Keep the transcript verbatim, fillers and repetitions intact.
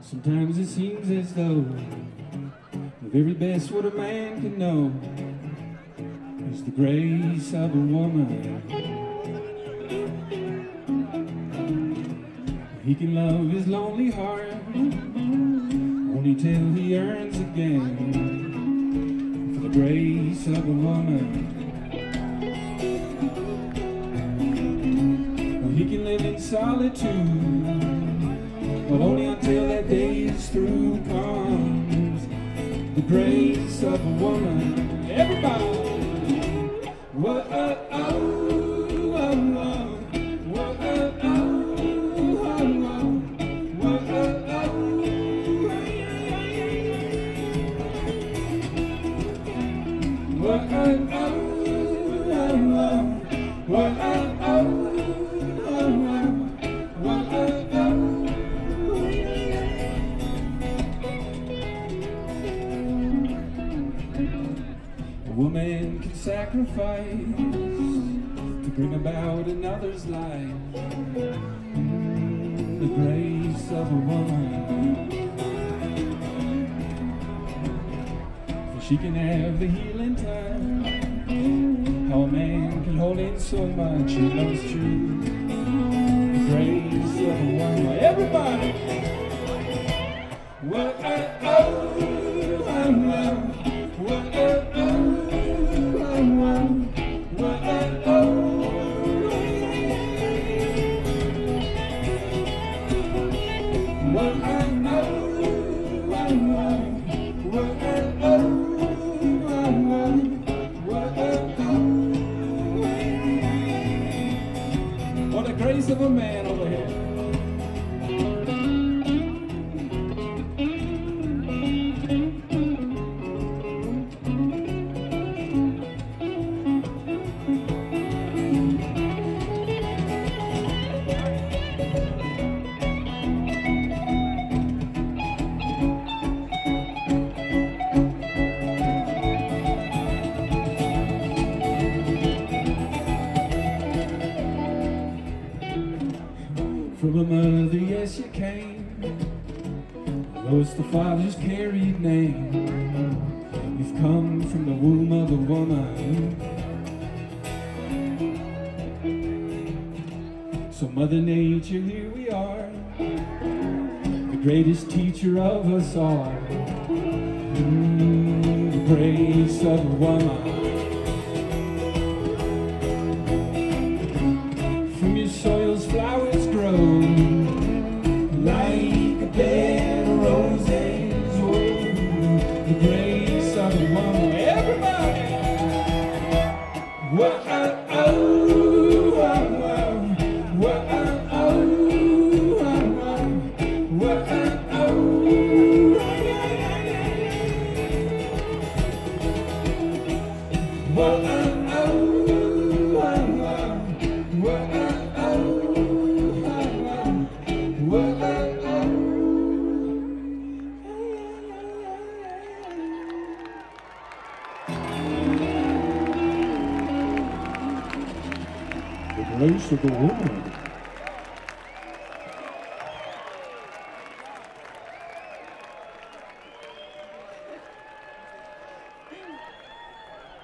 Sometimes it seems as though the very best what a man can know is the grace of a woman. He can love his lonely heart only till he earns again for the grace of a woman. He can live in solitude, but only until that day is through comes the grace of a woman. Everybody! Whoa, oh, oh, oh, oh. Whoa, oh, oh, oh, oh. Whoa, oh, oh, whoa, oh, oh, oh. Whoa, oh, oh. A woman can sacrifice to bring about another's life. The grace of a woman. For she can have the healing time. How a man can hold in so much, he knows true. The grace of a woman. Everybody! Whoa, oh, oh, oh, oh. Whoa, oh, oh. What a grace of a man over here. From a mother, yes, you came. Lost the father's carried name. You've come from the womb of a woman. So Mother Nature, here we are, the greatest teacher of us all. Mm, the grace of a woman. From your soil's flowers grow like a bed of roses. Oh, the grace of a woman. Everybody! Whoa, oh, oh, oh, oh. Whoa, oh, oh, oh, oh. Whoa, oh, oh. Whoa, oh, oh, oh, oh. Whoa, the grace of the woman.